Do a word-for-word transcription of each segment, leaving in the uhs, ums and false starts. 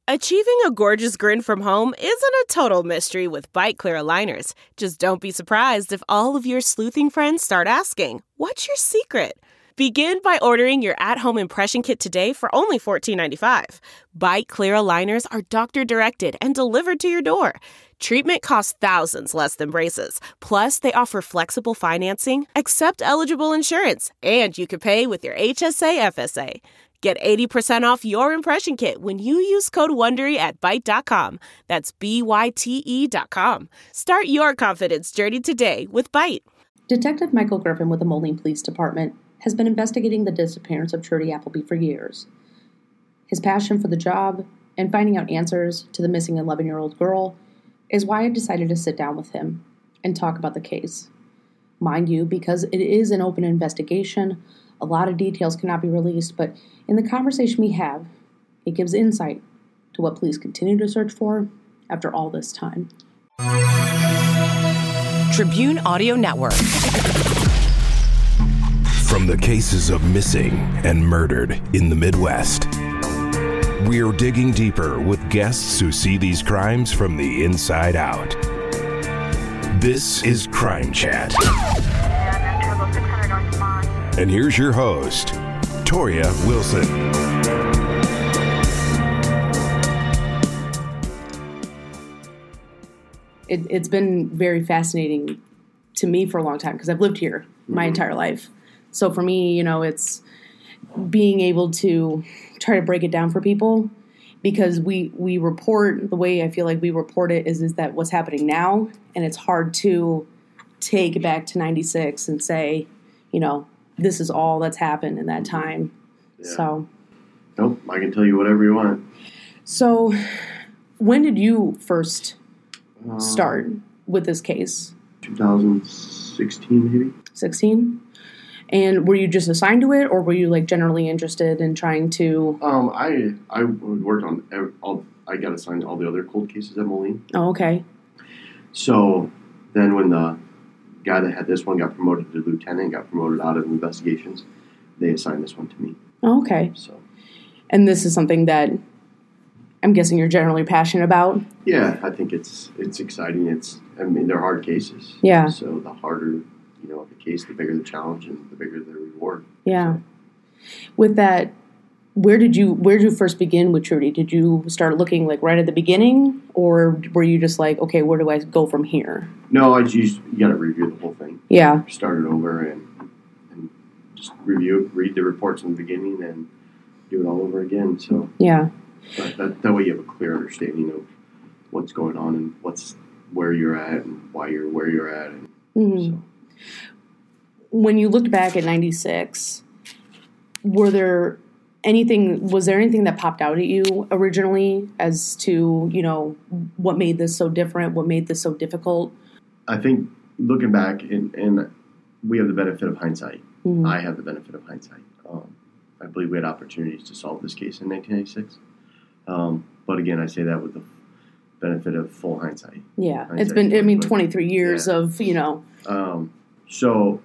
Achieving a gorgeous grin from home isn't a total mystery with Byte Clear aligners. Just don't be surprised if all of your sleuthing friends start asking, "What's your secret?" Begin by ordering your at-home impression kit today for only fourteen ninety-five. Byte Clear aligners are doctor-directed and delivered to your door. Treatment costs thousands less than braces. Plus, they offer flexible financing, accept eligible insurance, and you can pay with your H S A F S A. Get eighty percent off your impression kit when you use code WONDERY at Byte dot com. That's B Y T E dot com. Start your confidence journey today with Byte. Detective Michael Griffin with the Moline Police Department has been investigating the disappearance of Trudy Appleby for years. His passion for the job and finding out answers to the missing eleven-year-old girl is why I decided to sit down with him and talk about the case. Mind you, because it is an open investigation, a lot of details cannot be released, but in the conversation we have, it gives insight to what police continue to search for after all this time. Tribune Audio Network. From the cases of missing and murdered in the Midwest, we're digging deeper with guests who see these crimes from the inside out. This is Crime Chat. And here's your host, Toria Wilson. It, it's been very fascinating to me for a long time because I've lived here my entire life. So for me, you know, it's being able to try to break it down for people because we, we report, the way I feel like we report it is, is that what's happening now, and it's hard to take it back to ninety-six and say, you know, this is all that's happened in that time. Yeah. So. Nope, I can tell you whatever you want. So when did you first Um, start with this case? twenty sixteen, maybe. sixteen? And were you just assigned to it, or were you like generally interested in trying to? Um, I I worked on every, all. I got assigned to all the other cold cases at Moline. Oh, okay. So then, when the guy that had this one got promoted to lieutenant, got promoted out of investigations, they assigned this one to me. Oh, okay. So. And this is something that I'm guessing you're generally passionate about. Yeah, I think it's it's exciting. It's I mean they're hard cases. Yeah. So the harder you know the case, the bigger the challenge, and the bigger the reward. Yeah. So. With that, where did you where did you first begin with Trudy? Did you start looking like right at the beginning, or were you just like, okay, where do I go from here? No, I just you got to review the whole thing. Yeah. Start it over and and just review, read the reports in the beginning, and do it all over again. So yeah. But that, that way you have a clear understanding of what's going on and what's where you're at and why you're where you're at. And Mm-hmm. so. When you looked back at ninety-six, were there anything, was there anything that popped out at you originally as to, you know, what made this so different, what made this so difficult? I think looking back, and, and we have the benefit of hindsight. Mm-hmm. I have the benefit of hindsight. Um, I believe we had opportunities to solve this case in nineteen eighty-six. Um, but again, I say that with the benefit of full hindsight. Yeah, hindsight it's been, I mean, but, twenty-three years yeah. of, you know. Um, so,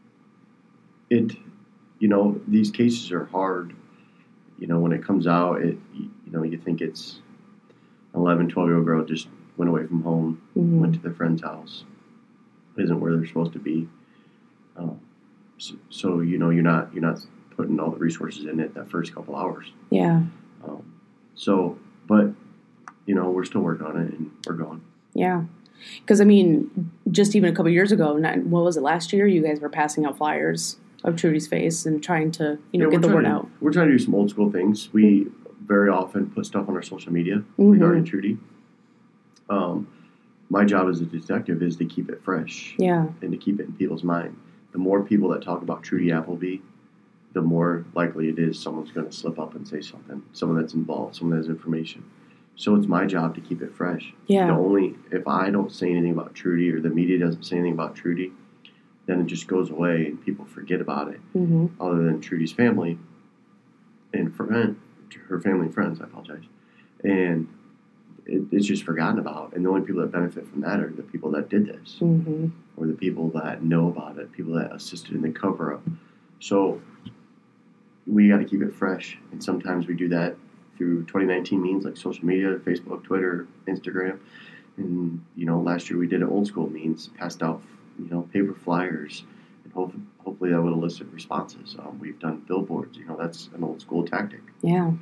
it, you know, these cases are hard. You know, when it comes out, it, you, you know, you think it's an eleven, twelve-year-old girl just went away from home, Mm-hmm. went to their friend's house, isn't where they're supposed to be. Um, so, so, you know, you're not you're not putting all the resources in it that first couple hours. Yeah. Um, so, but, you know, we're still working on it and we're going. Yeah. Because, I mean, just even a couple years ago, not, what was it, last year, you guys were passing out flyers of Trudy's face and trying to, you know, Yeah, get the we're word trying to- out. We're trying to do some old school things. We very often put stuff on our social media Mm-hmm. regarding Trudy. Um, my job as a detective is to keep it fresh Yeah. and to keep it in people's mind. The more people that talk about Trudy Appleby, the more likely it is someone's going to slip up and say something, someone that's involved, someone that has information. So it's my job to keep it fresh. Yeah. The only, if I don't say anything about Trudy or the media doesn't say anything about Trudy, then it just goes away and people forget about it. Mm-hmm. Other than Trudy's family and friend, her family and friends, I apologize. And it, it's just forgotten about. And the only people that benefit from that are the people that did this, Mm-hmm. or the people that know about it, people that assisted in the cover-up. So we got to keep it fresh. And sometimes we do that through twenty nineteen means like social media, Facebook, Twitter, Instagram. And, you know, last year we did it old school means, passed out, you know, paper flyers. And hope, hopefully that would elicit responses. Um, we've done billboards. You know, that's an old school tactic. Yeah.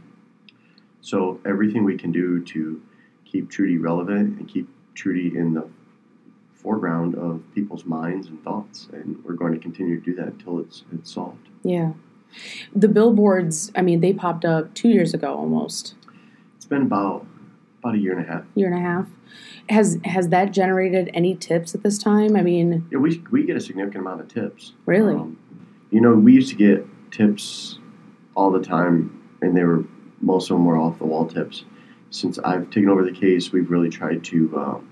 So everything we can do to keep Trudy relevant and keep Trudy in the foreground of people's minds and thoughts. And we're going to continue to do that until it's it's solved. Yeah. The billboards, I mean, they popped up two years ago almost. It's been about about a year and a half. Year and a half. Has has that generated any tips at this time? I mean... Yeah, we we get a significant amount of tips. Really? Um, you know, we used to get tips all the time, and they were, most of them were off-the-wall tips. Since I've taken over the case, we've really tried to um,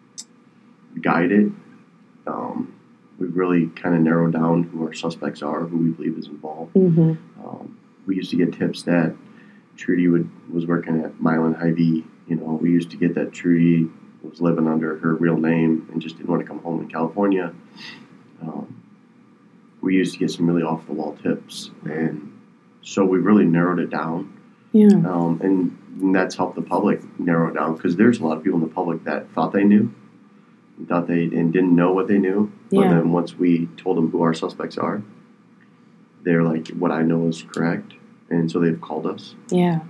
guide it. Um, we've really kind of narrowed down who our suspects are, who we believe is involved. Mm-hmm. Um, we used to get tips that Trudy would, was working at Milan Hy-Vee. You know, we used to get that Trudy was living under her real name and just didn't want to come home in California. Um, we used to get some really off-the-wall tips, and so we really narrowed it down. Yeah. Um, and, and that's helped the public narrow it down, because there's a lot of people in the public that thought they knew, and thought they and didn't know what they knew. But Yeah. then once we told them who our suspects are, they're like, "What I know is correct," and so they've called us. Yeah.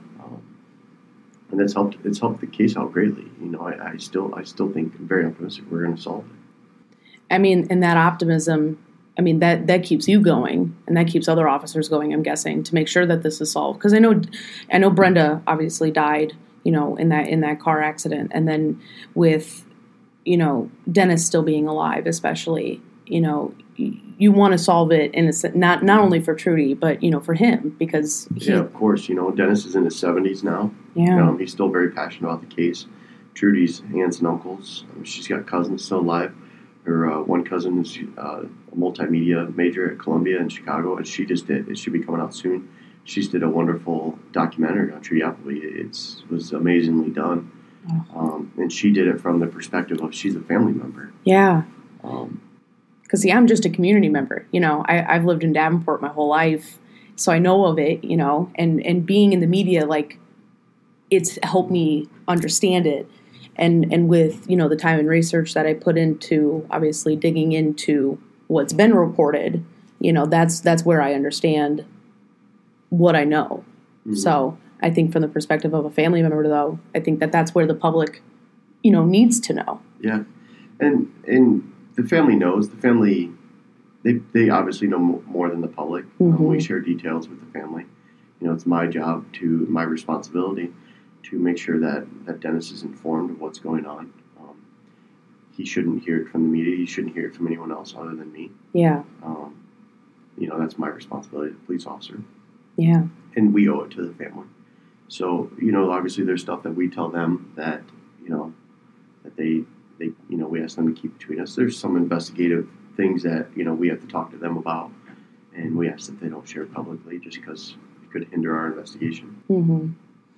And it's helped. It's helped the case out greatly. You know, I, I still, I still think I'm very optimistic we're going to solve it. I mean, and that optimism, I mean, that, that keeps you going, and that keeps other officers going, I'm guessing, to make sure that this is solved. Because I know, I know Brenda obviously died, you know, in that in that car accident, and then with, you know, Dennis still being alive, especially, you know, you, you want to solve it in a, not not only for Trudy, but you know, for him, because he, yeah, of course. You know, Dennis is in his seventies now. Yeah. Um, he's still very passionate about the case. Trudy's aunts and uncles. Um, she's got cousins still alive. Her uh, one cousin is uh, a multimedia major at Columbia in Chicago, and she just did. It should be coming out soon. She just did a wonderful documentary on Trudy Appleby. It's, it was amazingly done. Oh. Um, and she did it from the perspective of she's a family member. Yeah. Um, Because, see, I'm just a community member. You know, I, I've lived in Davenport my whole life, so I know of it, you know, and, and being in the media, like, it's helped me understand it. And, and with, you know, the time and research that I put into, obviously, digging into what's been reported, you know, that's that's where I understand what I know. Mm-hmm. So I think from the perspective of a family member, though, I think that that's where the public, you know, needs to know. Yeah. And, and, the family knows. The family, they they obviously know more than the public. Mm-hmm. Um, we share details with the family. You know, it's my job to, my responsibility to make sure that, that Dennis is informed of what's going on. Um, he shouldn't hear it from the media. He shouldn't hear it from anyone else other than me. Yeah. Um, you know, that's my responsibility as a police officer. Yeah. And we owe it to the family. So, you know, obviously there's stuff that we tell them that, you know, that they... They, you know, we ask them to keep between us. There's some investigative things that, you know, we have to talk to them about, and we ask that they don't share publicly just because it could hinder our investigation. Mm-hmm.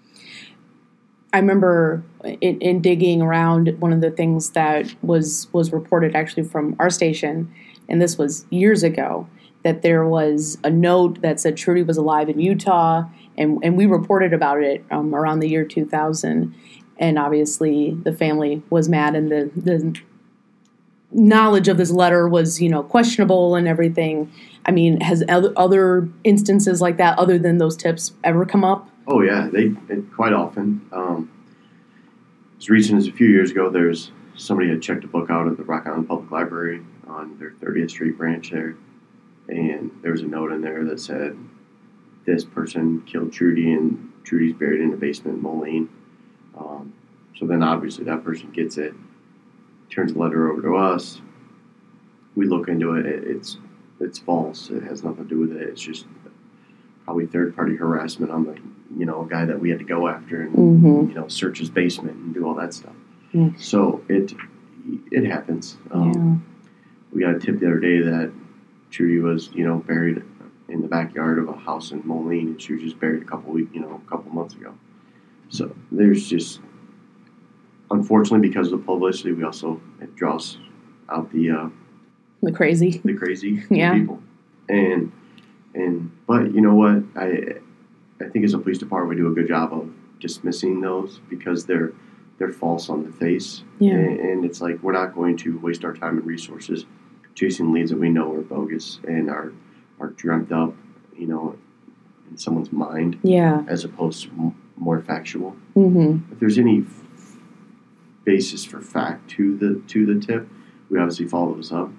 I remember in, in digging around, one of the things that was was reported actually from our station, and this was years ago, that there was a note that said Trudy was alive in Utah, and, and we reported about it um, around the year two thousand. And obviously the family was mad, and the, the knowledge of this letter was, you know, questionable and everything. I mean, has other instances like that, other than those tips, ever come up? Oh, yeah, they it, quite often. Um, as recent as a few years ago, there's somebody had checked a book out at the Rock Island Public Library on their thirtieth Street branch there, and there was a note in there that said, this person killed Trudy, and Trudy's buried in the basement in Moline. Um, so then obviously that person gets it, turns the letter over to us. We look into it. it it's it's false. It has nothing to do with it. It's just probably third-party harassment on the, you know, guy that we had to go after and, mm-hmm. you know, search his basement and do all that stuff. Mm. So it it happens. Um, yeah. We got a tip the other day that Trudy was, you know, buried in the backyard of a house in Moline, and she was just buried a couple week, you know, a couple months ago. So there's just, unfortunately, because of the publicity, we also, it draws out the uh, the crazy, the crazy yeah. people, and and but you know what, I I think as a police department, we do a good job of dismissing those because they're they're false on the face. Yeah. And, and it's like we're not going to waste our time and resources chasing leads that we know are bogus and are are dreamt up, you know, in someone's mind. Yeah. As opposed to m- more factual. Mm-hmm. If there's any f- basis for fact to the to the tip, we obviously follow those up.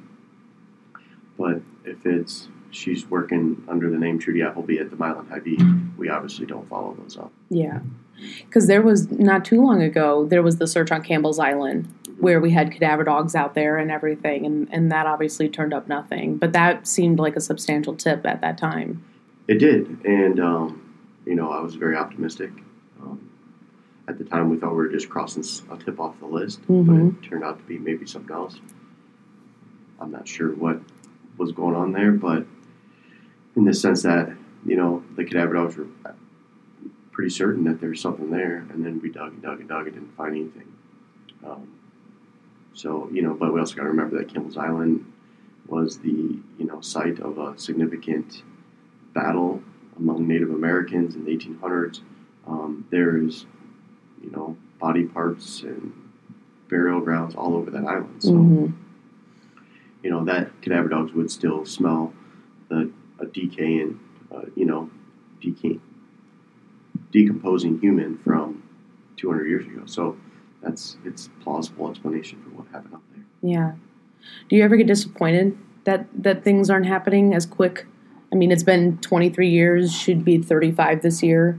But if it's she's working under the name Trudy Appleby at the Milan Hy-Vee, we obviously don't follow those up. Yeah. Because there was, not too long ago, there was the search on Campbell's Island Mm-hmm. where we had cadaver dogs out there and everything, and, and that obviously turned up nothing. But that seemed like a substantial tip at that time. It did, and, um, you know, I was very optimistic. Um, at the time, we thought we were just crossing a tip off the list, Mm-hmm. but it turned out to be maybe something else. I'm not sure what was going on there, but in the sense that, you know, the cadaver dogs were pretty certain that there's something there, and then we dug and dug and dug and didn't find anything. Um, so, you know, but we also got to remember that Campbell's Island was the, you know, site of a significant battle among Native Americans in the eighteen hundreds. Um, there's, you know, body parts and burial grounds all over that island. So, Mm-hmm. you know, that cadaver dogs would still smell the a decaying, uh, you know, decay, decomposing human from two hundred years ago. So that's it's plausible explanation for what happened up there. Yeah. Do you ever get disappointed that, that things aren't happening as quick? I mean, it's been twenty-three years, should be thirty-five this year.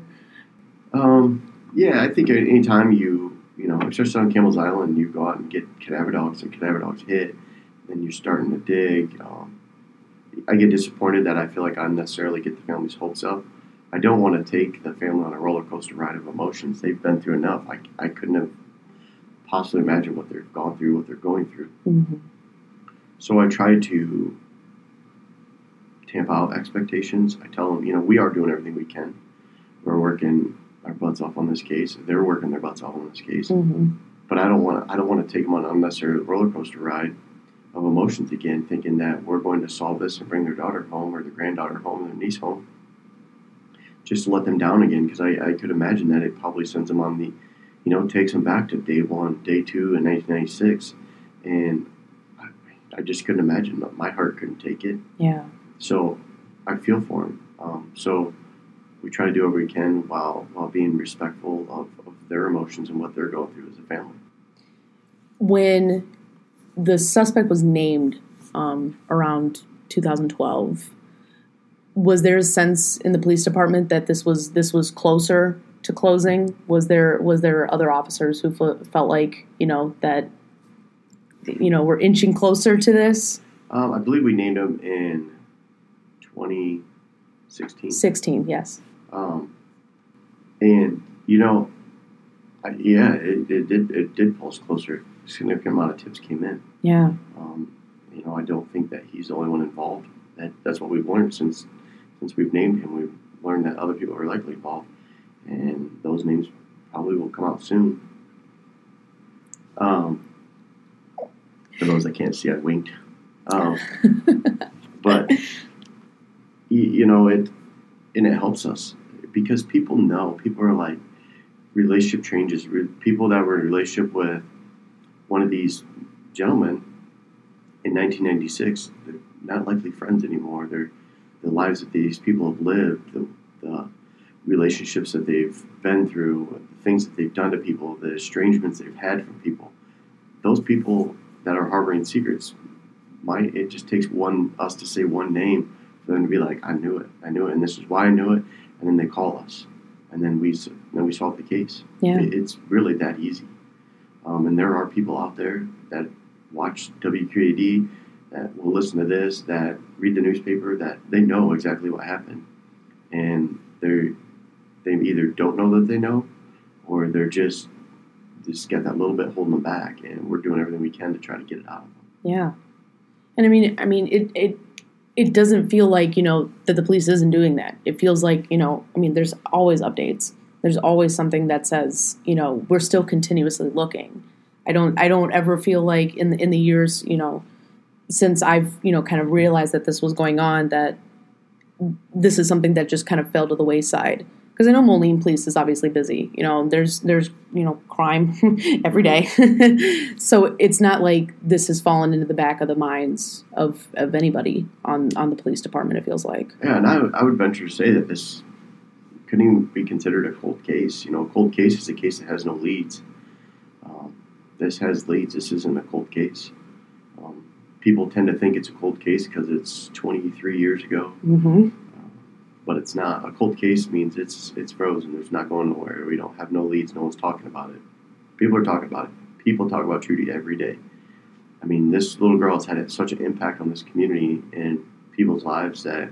Um, yeah, I think anytime you, you know, especially on Campbell's Island, you go out and get cadaver dogs and cadaver dogs hit, and you're starting to dig. Um, I get disappointed that I feel like I unnecessarily get the family's hopes up. I don't want to take the family on a roller coaster ride of emotions. They've been through enough. I, I couldn't have possibly imagined what they've gone through, what they're going through. Mm-hmm. So I try to tamp out expectations. I tell them, you know, we are doing everything we can. We're working our butts off on this case. They're working their butts off on this case. Mm-hmm. But I don't want to. I don't want to take them on an unnecessary roller coaster ride of emotions again, thinking that we're going to solve this and bring their daughter home or their granddaughter home or their niece home, just to let them down again. Because I, I could imagine that it probably sends them on the, you know, takes them back to day one, day two in nineteen ninety-six, and I, I just couldn't imagine. My heart couldn't take it. Yeah. So I feel for them. Um, so we try to do what we can while while being respectful of, of their emotions and what they're going through as a family. When the suspect was named um, around two thousand twelve, was there a sense in the police department that this was this was closer to closing? Was there was there other officers who f- felt like, you know, that, you know, we're inching closer to this? Um, I believe we named him in twenty sixteen. sixteen, yes. Um, and you know, I, yeah, it, it did it did pull us closer. A significant amount of tips came in. Yeah. Um, you know, I don't think that he's the only one involved. That that's what we've learned since since we've named him. We've learned that other people are likely involved, and those names probably will come out soon. Um, for those that can't see, I winked. Um, but you, you know it, and it helps us because people know. People are like relationship changes. People that were in a relationship with one of these gentlemen in nineteen ninety-six, they're not likely friends anymore. They're the lives that these people have lived, the, the relationships that they've been through, the things that they've done to people, the estrangements they've had from people. Those people that are harboring secrets, might it just takes one us to say one name for them to be like, I knew it, I knew it, and this is why I knew it, and then they call us, and then we then we solve the case. Yeah. It, it's really that easy. Um, and there are people out there that watch W Q A D, that will listen to this, that read the newspaper, that they know exactly what happened. And they they either don't know that they know, or they're just just got that little bit holding them back. And we're doing everything we can to try to get it out of them. Yeah. And I mean, I mean, it, it, it doesn't feel like, you know, that the police isn't doing that. It feels like, you know, I mean, there's always updates. There's always something that says, you know, we're still continuously looking. I don't, I don't ever feel like in the, in the years, you know, since I've, you know, kind of realized that this was going on, that this is something that just kind of fell to the wayside. Because Because I know Moline Police is obviously busy. You know, there's, there's you know, crime every day. So it's not like this has fallen into the back of the minds of, of anybody on, on the police department, it feels like. Yeah, and I, I would venture to say that this couldn't even be considered a cold case. You know, a cold case is a case that has no leads. Um, this has leads. This isn't a cold case. Um, people tend to think it's a cold case because it's twenty-three years ago. Mm-hmm. But it's not. A cold case means it's it's frozen. There's not going nowhere. We don't have no leads. No one's talking about it. People are talking about it. People talk about Trudy every day. I mean, this little girl has had such an impact on this community and people's lives that,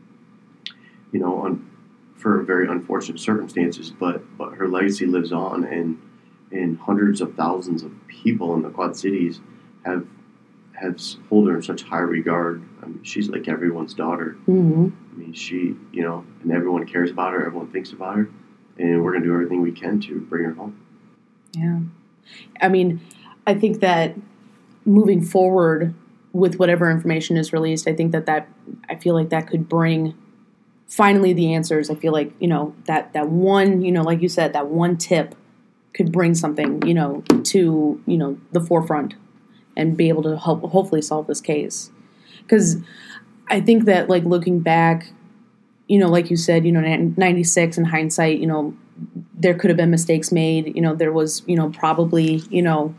you know, on, for very unfortunate circumstances, but, but her legacy lives on, and and hundreds of thousands of people in the Quad Cities have have hold her in such high regard. I mean, she's like everyone's daughter. Mm-hmm. I mean, she, you know, and everyone cares about her, everyone thinks about her, and we're going to do everything we can to bring her home. Yeah. I mean, I think that moving forward with whatever information is released, I think that that, I feel like that could bring finally the answers. I feel like, you know, that, that one, you know, like you said, that one tip could bring something, you know, to, you know, the forefront and be able to help hopefully solve this case. Because I think that, like, looking back, you know, like you said, you know, ninety-six in hindsight, you know, there could have been mistakes made. You know, there was, you know, probably, you know,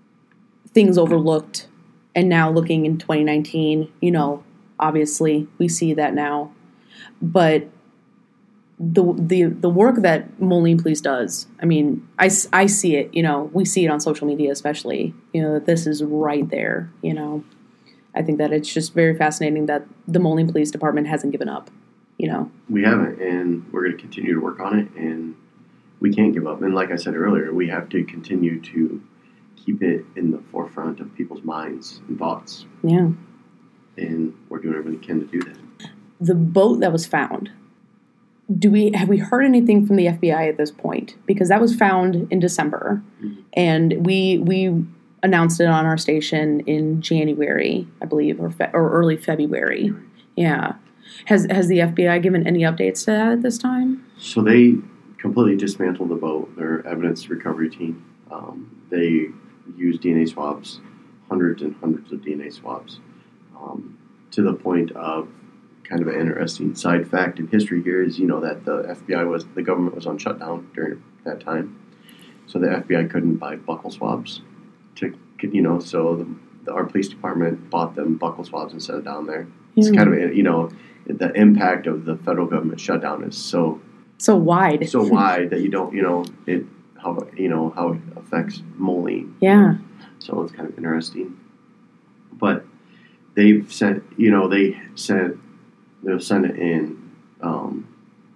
things overlooked. And now looking in twenty nineteen, you know, obviously we see that now. But the the the work that Moline Police does, I mean, I, I see it, you know, we see it on social media especially, you know, that this is right there, you know. I think that it's just very fascinating that the Moline Police Department hasn't given up, you know. We haven't, and we're going to continue to work on it, and we can't give up. And like I said earlier, we have to continue to keep it in the forefront of people's minds and thoughts. Yeah. And we're doing everything we can to do that. The boat that was found, do we have we heard anything from the F B I at this point? Because that was found in December, mm-hmm. and we we announced it on our station in January, I believe, or fe- or early February. Right. Yeah. Has has the F B I given any updates to that at this time? So they completely dismantled the boat, their evidence recovery team. Um, they used D N A swabs, hundreds and hundreds of D N A swabs, um, to the point of kind of an interesting side fact in history here is, you know, that the F B I was, the government was on shutdown during that time. So the F B I couldn't buy buccal swabs to, you know, so the, the, our police department bought them buccal swabs and set it down there. It's mm. kind of, you know, the impact of the federal government shutdown is so so wide, so wide that you don't, you know, it how you know how it affects Moline. Yeah. So it's kind of interesting, but they've sent, you know, they sent they'll send it in um,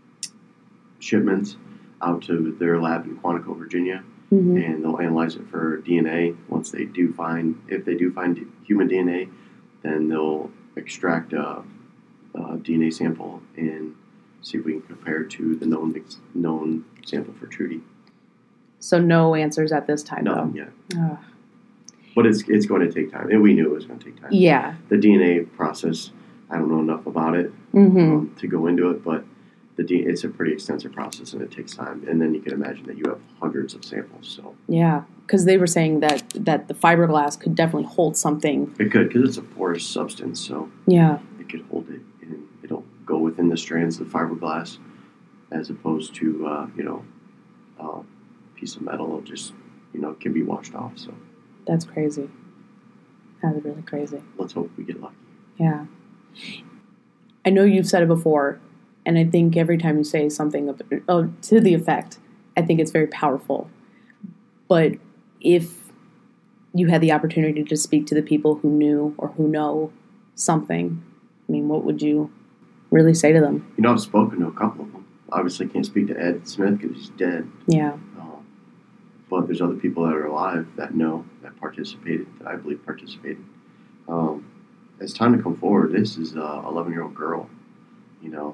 shipments out to their lab in Quantico, Virginia, mm-hmm. and they'll analyze it for D N A. Once they do find, if they do find human D N A, then they'll extract a, a D N A sample and see if we can compare to the known known sample for Trudy. So no answers at this time, Nothing though. yet. But it's it's going to take time, and we knew it was going to take time. Yeah. The D N A process, I don't know enough about it mm-hmm. um, to go into it, but the D- it's a pretty extensive process, and it takes time. And then you can imagine that you have hundreds of samples. So yeah, because they were saying that that the fiberglass could definitely hold something. It could, because it's a porous substance, so yeah, it could hold it, and it'll go within the strands of fiberglass, as opposed to uh, you know, a piece of metal. It'll just, you know, can be washed off. So that's crazy. That's really crazy. Let's hope we get lucky. Yeah, I know you've said it before. And I think every time you say something of, of, to the effect, I think it's very powerful. But if you had the opportunity to speak to the people who knew or who know something, I mean, what would you really say to them? You know, I've spoken to a couple of them. Obviously, can't speak to Ed Smith because he's dead. Yeah. Um, but there's other people that are alive that know, that participated, that I believe participated. Um, it's time to come forward. This is a eleven-year-old girl, you know.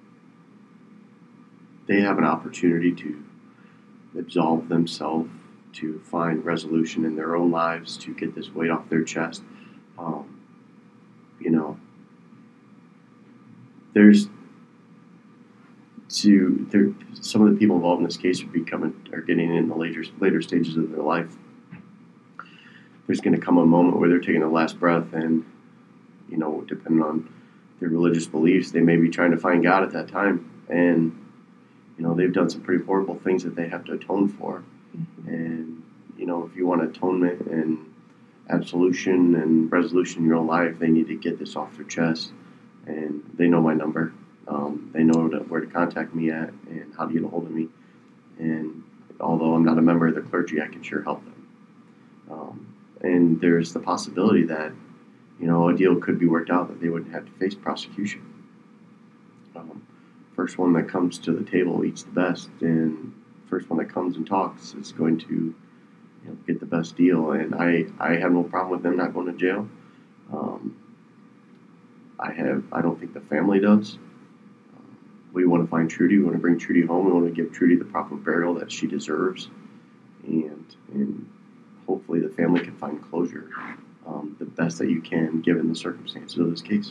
They have an opportunity to absolve themselves, to find resolution in their own lives, to get this weight off their chest. Um, you know, there's to there, some of the people involved in this case are becoming are getting in the later later stages of their life. There's going to come a moment where they're taking their last breath, and you know, depending on their religious beliefs, they may be trying to find God at that time, and you know, they've done some pretty horrible things that they have to atone for. Mm-hmm. And you know, if you want atonement and absolution and resolution in your own life, they need to get this off their chest, and they know my number. Um, they know to, where to contact me at and how to get a hold of me. And although I'm not a member of the clergy, I can sure help them. Um, and there's the possibility that, you know, a deal could be worked out that they wouldn't have to face prosecution. Um, first one that comes to the table eats the best, and first one that comes and talks is going to, you know, get the best deal. And I, I have no problem with them not going to jail. Um, I have. I don't think the family does. We want to find Trudy. We want to bring Trudy home. We want to give Trudy the proper burial that she deserves. And and hopefully the family can find closure um, the best that you can given the circumstances of this case.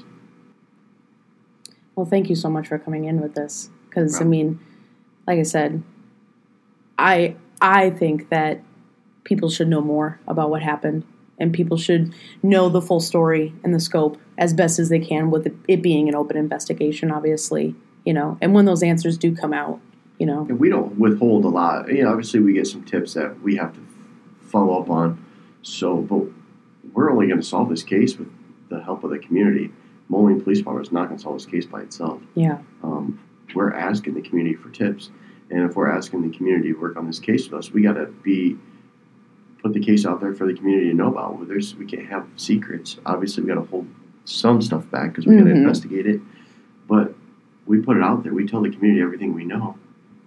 Well, thank you so much for coming in with this. Because, I mean, like I said, I I think that people should know more about what happened. And people should know the full story and the scope as best as they can, with it, it being an open investigation, obviously. You know, and when those answers do come out, you know. And we don't withhold a lot. You know, obviously we get some tips that we have to follow up on. So, but we're only going to solve this case with the help of the community. Moline Police Department is not going to solve this case by itself. Yeah. Um, we're asking the community for tips. And if we're asking the community to work on this case with us, we got to be, put the case out there for the community to know about. There's, we can't have secrets. Obviously we got to hold some stuff back because we're mm-hmm. going to investigate it. But we put it out there. We tell the community everything we know.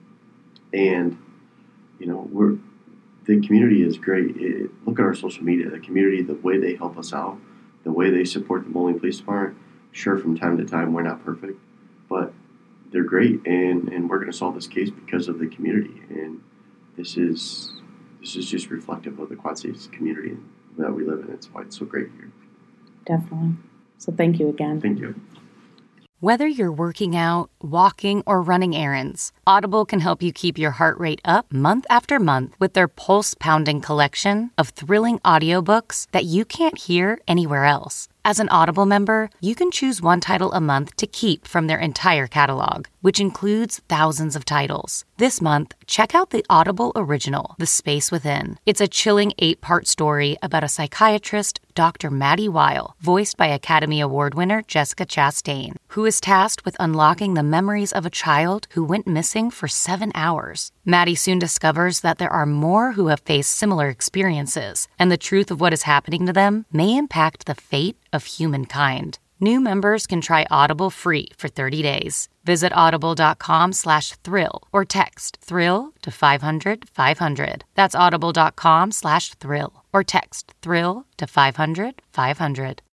And, you know, we're the community is great. It, look at our social media. The community, the way they help us out, the way they support the Moline Police Department. Sure, from time to time, we're not perfect, but they're great. And, and we're going to solve this case because of the community. And this is this is just reflective of the Quad Cities community that we live in. It's why it's so great here. Definitely. So thank you again. Thank you. Whether you're working out, walking, or running errands, Audible can help you keep your heart rate up month after month with their pulse-pounding collection of thrilling audiobooks that you can't hear anywhere else. As an Audible member, you can choose one title a month to keep from their entire catalog, which includes thousands of titles. This month, check out the Audible original, The Space Within. It's a chilling eight-part story about a psychiatrist, Doctor Maddie Weil, voiced by Academy Award winner Jessica Chastain, who is tasked with unlocking the memories of a child who went missing for seven hours. Maddie soon discovers that there are more who have faced similar experiences, and the truth of what is happening to them may impact the fate of humankind. New members can try Audible free for thirty days. Visit audible.com slash thrill or text thrill to five hundred five hundred. That's audible.com slash thrill or text thrill to five hundred five hundred.